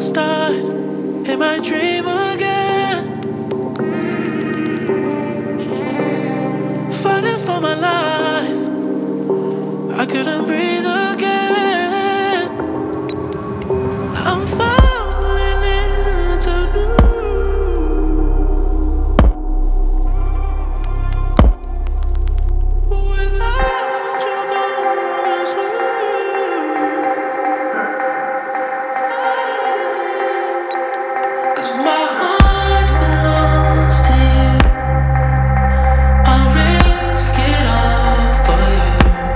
start in my dream again. Fighting for my life, I couldn't breathe again. I'm falling into new. Without you gone to sleep. 'Cause my heart belongs to you. I'll risk it all for you.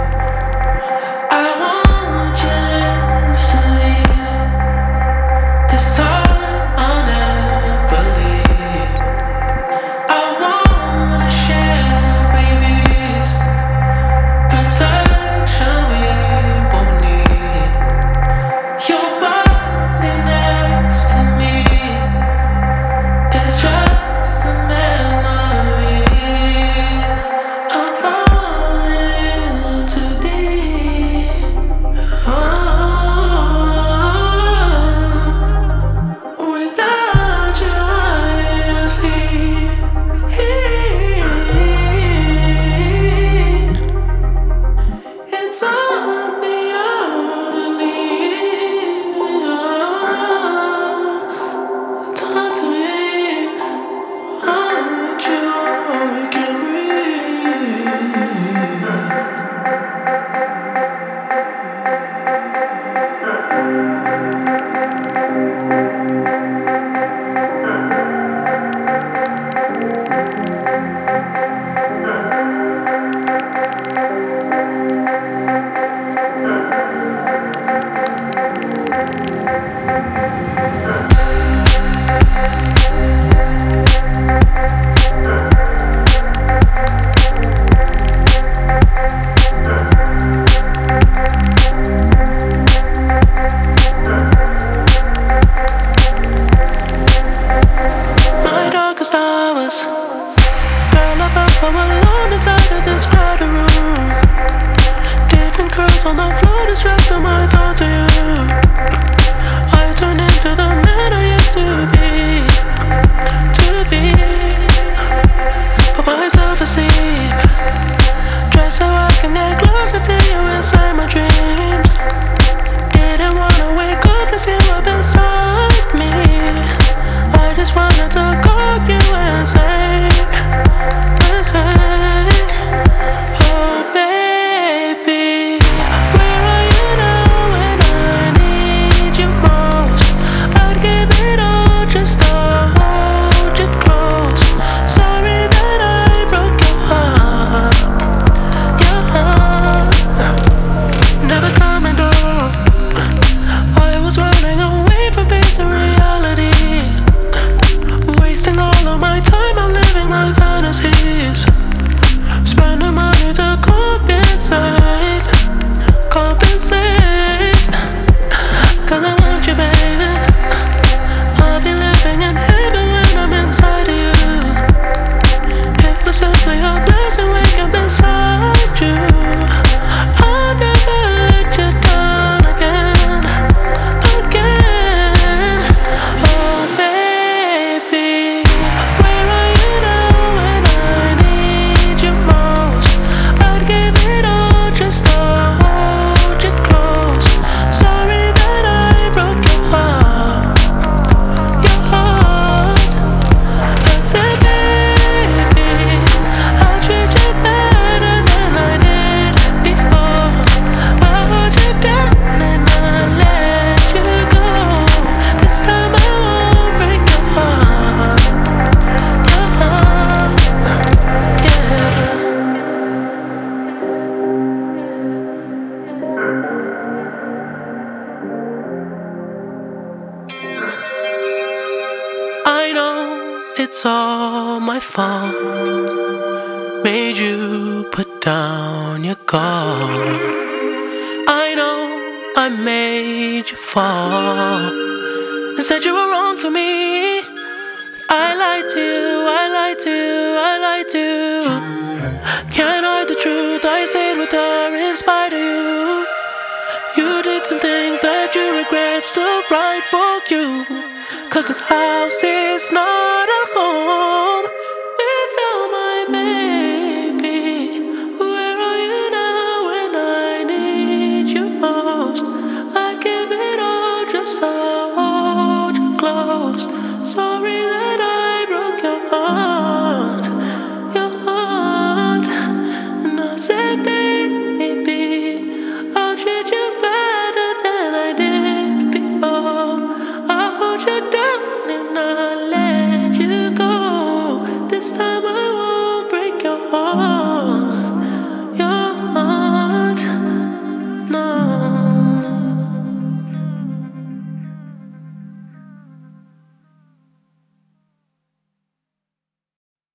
I want you instantly. This time I'll never leave. I wanna share babies, protection we won't need. Your body next to me is just a memory. I'm falling too deep. Without you, I sleep. It's on the talk to me. Aren't you? I can breathe. My darkest hours, girl, I felt so alone inside of this crowded room. Different curls on the floor distracted my thoughts to you. I turned into the man I used to be. Put myself asleep, just so I can get closer to you inside my dreams. Didn't wanna wake up and see up inside me. I just wanted to call you and say, oh baby, where are you now when I need you most? I'd give it all just to hold you close. Sorry that I broke your heart, never coming home. I was running away from facing reality, wasting all of my time out living my fantasies, spending money to compensate. 'Cause I want you, baby. I'll be living in heaven when I'm inside of you. It was simply a blessing waking up inside you. I'll never let you down again. Oh baby, where are you now when I need you most? I'd give it all just to hold you close. Sorry that I broke your heart. I said, baby, I'll treat you better than I did before. I'll hold you down and I'll let you go. This time I won't break your heart. Yeah. I know it's all my fault. Made you put down your guard. I know I made you fall and said you were wrong for me. I lied to you, I lied to you, I lied to you. Can't hide the truth, I stayed with her in spite of you. You did some things that you regret, still right for you, 'cause this house is not